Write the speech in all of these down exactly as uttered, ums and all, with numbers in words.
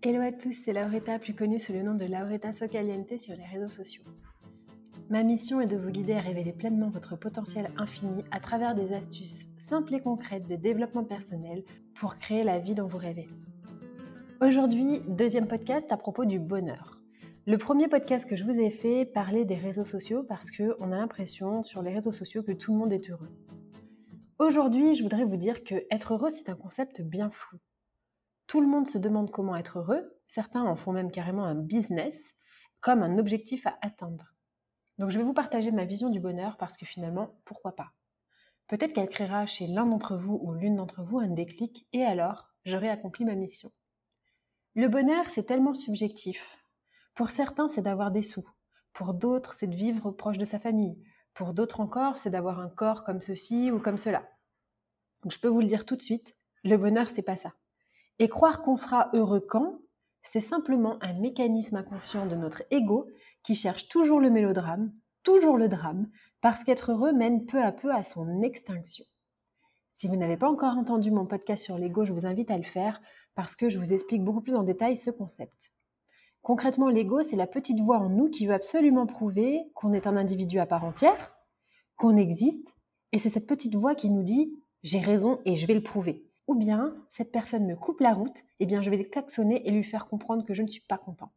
Hello à tous, c'est Lauretta, plus connue sous le nom de Lauretta Socaliente sur les réseaux sociaux. Ma mission est de vous guider à révéler pleinement votre potentiel infini à travers des astuces simples et concrètes de développement personnel pour créer la vie dont vous rêvez. Aujourd'hui, deuxième podcast à propos du bonheur. Le premier podcast que je vous ai fait parlait des réseaux sociaux parce qu'on a l'impression sur les réseaux sociaux que tout le monde est heureux. Aujourd'hui, je voudrais vous dire que être heureux, c'est un concept bien flou. Tout le monde se demande comment être heureux, certains en font même carrément un business, comme un objectif à atteindre. Donc je vais vous partager ma vision du bonheur parce que finalement, pourquoi pas ? Peut-être qu'elle créera chez l'un d'entre vous ou l'une d'entre vous un déclic et alors, j'aurai accompli ma mission. Le bonheur, c'est tellement subjectif. Pour certains, c'est d'avoir des sous. Pour d'autres, c'est de vivre proche de sa famille. Pour d'autres encore, c'est d'avoir un corps comme ceci ou comme cela. Donc je peux vous le dire tout de suite, le bonheur, c'est pas ça. Et croire qu'on sera heureux quand, c'est simplement un mécanisme inconscient de notre ego qui cherche toujours le mélodrame, toujours le drame, parce qu'être heureux mène peu à peu à son extinction. Si vous n'avez pas encore entendu mon podcast sur l'ego, je vous invite à le faire parce que je vous explique beaucoup plus en détail ce concept. Concrètement, l'ego, c'est la petite voix en nous qui veut absolument prouver qu'on est un individu à part entière, qu'on existe, et c'est cette petite voix qui nous dit « j'ai raison et je vais le prouver ». Ou bien, cette personne me coupe la route, et bien je vais le klaxonner et lui faire comprendre que je ne suis pas content.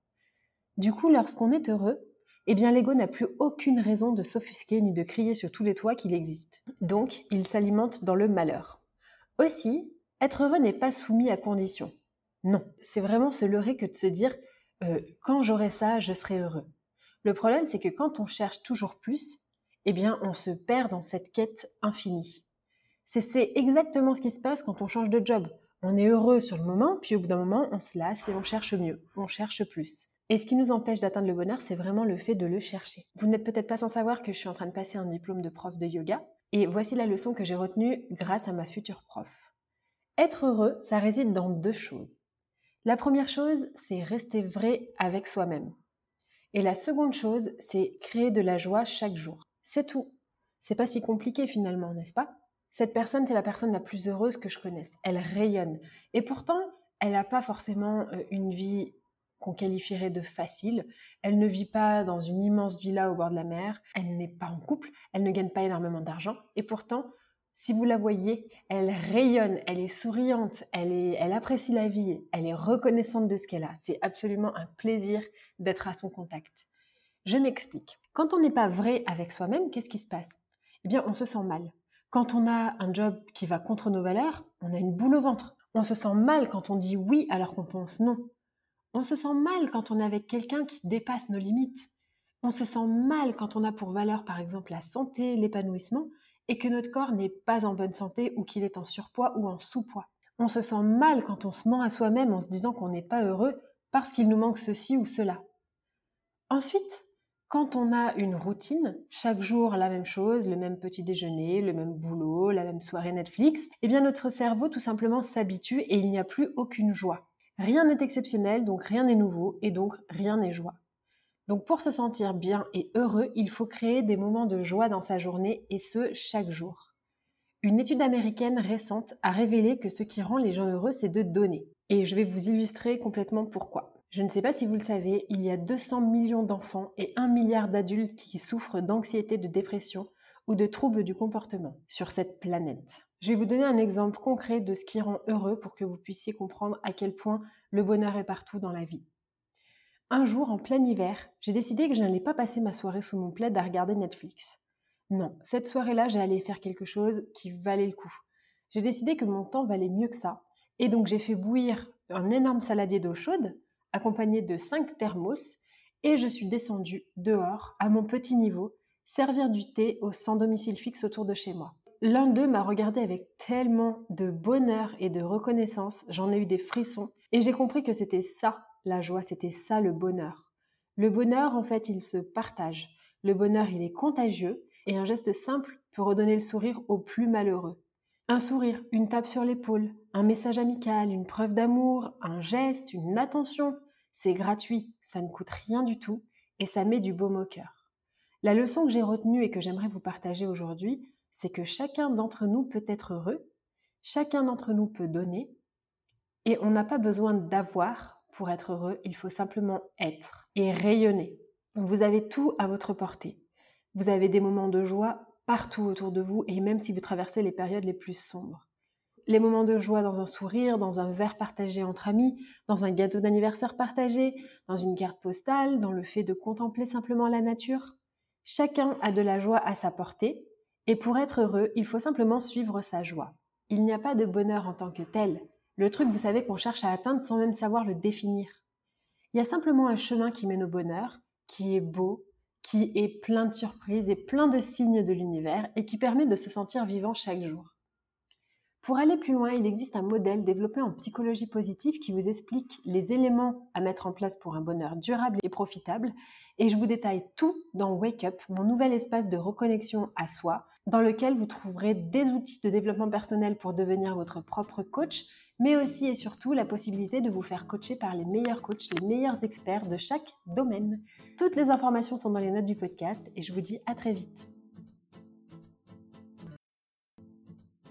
Du coup, lorsqu'on est heureux, eh bien l'ego n'a plus aucune raison de s'offusquer ni de crier sur tous les toits qu'il existe. Donc, il s'alimente dans le malheur. Aussi, être heureux n'est pas soumis à conditions. Non, c'est vraiment se leurrer que de se dire euh, « quand j'aurai ça, je serai heureux ». Le problème, c'est que quand on cherche toujours plus, eh bien on se perd dans cette quête infinie. C'est, c'est exactement ce qui se passe quand on change de job. On est heureux sur le moment, puis au bout d'un moment, on se lasse et on cherche mieux, on cherche plus. Et ce qui nous empêche d'atteindre le bonheur, c'est vraiment le fait de le chercher. Vous n'êtes peut-être pas sans savoir que je suis en train de passer un diplôme de prof de yoga, et voici la leçon que j'ai retenue grâce à ma future prof. Être heureux, ça réside dans deux choses. La première chose, c'est rester vrai avec soi-même. Et la seconde chose, c'est créer de la joie chaque jour. C'est tout. C'est pas si compliqué finalement, n'est-ce pas ? Cette personne, c'est la personne la plus heureuse que je connaisse. Elle rayonne. Et pourtant, elle n'a pas forcément une vie qu'on qualifierait de facile. Elle ne vit pas dans une immense villa au bord de la mer. Elle n'est pas en couple. Elle ne gagne pas énormément d'argent. Et pourtant, si vous la voyez, elle rayonne. Elle est souriante. Elle, est, elle apprécie la vie. Elle est reconnaissante de ce qu'elle a. C'est absolument un plaisir d'être à son contact. Je m'explique. Quand on n'est pas vrai avec soi-même, qu'est-ce qui se passe ? Eh bien, on se sent mal. Quand on a un job qui va contre nos valeurs, on a une boule au ventre. On se sent mal quand on dit oui alors qu'on pense non. On se sent mal quand on est avec quelqu'un qui dépasse nos limites. On se sent mal quand on a pour valeur par exemple la santé, l'épanouissement et que notre corps n'est pas en bonne santé ou qu'il est en surpoids ou en sous-poids. On se sent mal quand on se ment à soi-même en se disant qu'on n'est pas heureux parce qu'il nous manque ceci ou cela. Ensuite, quand on a une routine, chaque jour la même chose, le même petit déjeuner, le même boulot, la même soirée Netflix, eh bien notre cerveau tout simplement s'habitue et il n'y a plus aucune joie. Rien n'est exceptionnel, donc rien n'est nouveau et donc rien n'est joie. Donc pour se sentir bien et heureux, il faut créer des moments de joie dans sa journée et ce, chaque jour. Une étude américaine récente a révélé que ce qui rend les gens heureux, c'est de donner. Et je vais vous illustrer complètement pourquoi. Je ne sais pas si vous le savez, il y a deux cents millions d'enfants et un milliard d'adultes qui souffrent d'anxiété, de dépression ou de troubles du comportement sur cette planète. Je vais vous donner un exemple concret de ce qui rend heureux pour que vous puissiez comprendre à quel point le bonheur est partout dans la vie. Un jour, en plein hiver, j'ai décidé que je n'allais pas passer ma soirée sous mon plaid à regarder Netflix. Non, cette soirée-là, j'allais faire quelque chose qui valait le coup. J'ai décidé que mon temps valait mieux que ça, et donc j'ai fait bouillir un énorme saladier d'eau chaude, accompagné de cinq thermos, et je suis descendue dehors, à mon petit niveau, servir du thé aux sans domicile fixe autour de chez moi. L'un d'eux m'a regardé avec tellement de bonheur et de reconnaissance, j'en ai eu des frissons, et j'ai compris que c'était ça, la joie, c'était ça le bonheur. Le bonheur, en fait, il se partage. Le bonheur, il est contagieux, et un geste simple peut redonner le sourire aux plus malheureux. Un sourire, une tape sur l'épaule, un message amical, une preuve d'amour, un geste, une attention, c'est gratuit, ça ne coûte rien du tout et ça met du baume au cœur. La leçon que j'ai retenue et que j'aimerais vous partager aujourd'hui, c'est que chacun d'entre nous peut être heureux, chacun d'entre nous peut donner et on n'a pas besoin d'avoir Pour être heureux, il faut simplement être et rayonner. Vous avez tout à votre portée. Vous avez des moments de joie partout autour de vous et même si vous traversez les périodes les plus sombres. Les moments de joie dans un sourire, dans un verre partagé entre amis, dans un gâteau d'anniversaire partagé, dans une carte postale, dans le fait de contempler simplement la nature. Chacun a de la joie à sa portée et pour être heureux, il faut simplement suivre sa joie. Il n'y a pas de bonheur en tant que tel. Le truc, vous savez, qu'on cherche à atteindre sans même savoir le définir. Il y a simplement un chemin qui mène au bonheur, qui est beau, qui est plein de surprises et plein de signes de l'univers et qui permet de se sentir vivant chaque jour. Pour aller plus loin, il existe un modèle développé en psychologie positive qui vous explique les éléments à mettre en place pour un bonheur durable et profitable. Et je vous détaille tout dans Wake Up, mon nouvel espace de reconnexion à soi, dans lequel vous trouverez des outils de développement personnel pour devenir votre propre coach, mais aussi et surtout la possibilité de vous faire coacher par les meilleurs coachs, les meilleurs experts de chaque domaine. Toutes les informations sont dans les notes du podcast et je vous dis à très vite.